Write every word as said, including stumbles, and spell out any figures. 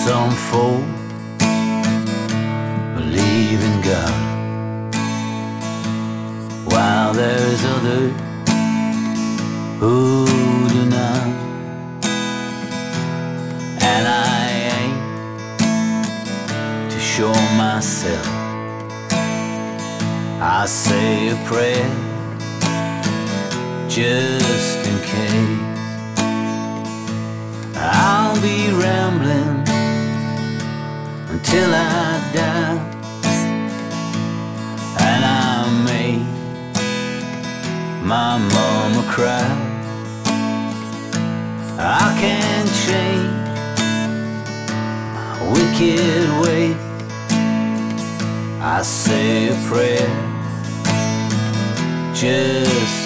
Some folk believe in God, while there's others who do not. And I aim to show myself. I say a prayer just in case. I'll be rambling until I die, and I make my mama cry. I can't change my wicked way. I say a prayer just